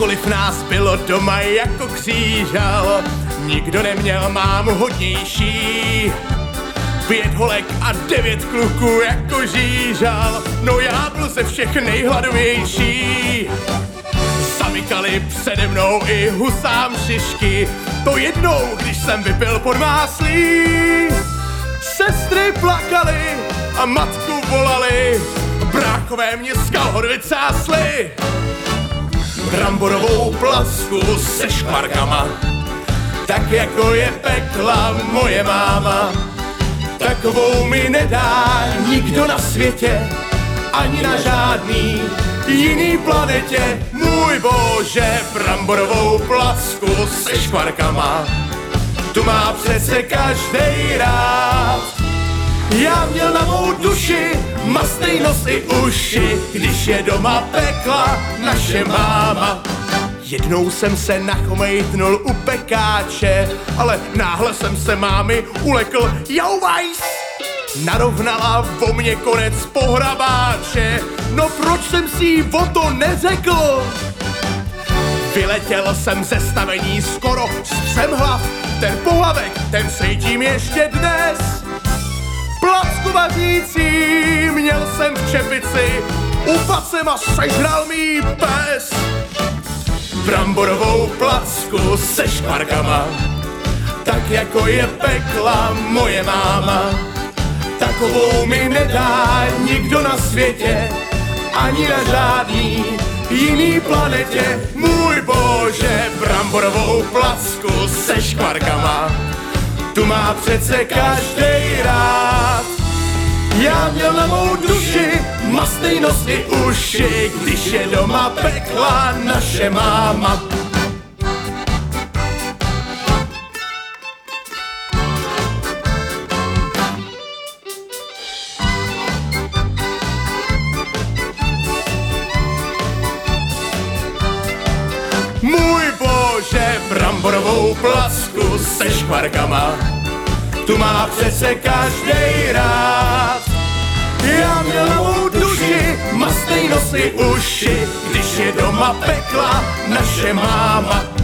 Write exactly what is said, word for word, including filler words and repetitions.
Kolik nás bylo doma jako křížal, nikdo neměl mámu hodnější. Pět holek a devět kluků jako žížal, no já byl ze všech nejhladovější. Zamykali přede mnou i husám šišky, to jednou, když jsem vypil pod máslí. Sestry plakaly a matku volali, bráchové mě z kalhot vycásli. Bramborovou placku se škvarkama, tak jako je pekla moje máma. Takovou mi nedá nikdo na světě, ani na žádný jiný planetě. Můj bože, bramborovou placku se škvarkama, tu má přece každej rád. Já měl na mou duši mastnej nos i uši, když je doma pekla naše máma. Jednou jsem se nachomejtnul u pekáče, ale náhle jsem se mámy ulekl, jau vajs! Narovnala vo mně konec pohrabáče, no proč jsem si jí o to neřekl? Vyletěl jsem ze stavení skoro střem hlav, ten pohlavek, ten cítím ještě dnes. Placku vařící měl jsem v čepici, upadl jsem a sežral mý pes. Bramborovou placku se škvarkama, tak jako je pekla moje máma. Takovou mi nedá nikdo na světě, ani na žádný jiný planetě. Můj bože, bramborovou placku se škvarkama, tu má přece každej rád. Já měl na mou duši mastnej nos i uši, když je doma pekla naše máma. Můj bože, bramborovou placku se škvarkama, tu má přece každej rád. Já měl na mou duši mastnej nos i uši, když je doma pekla naše máma.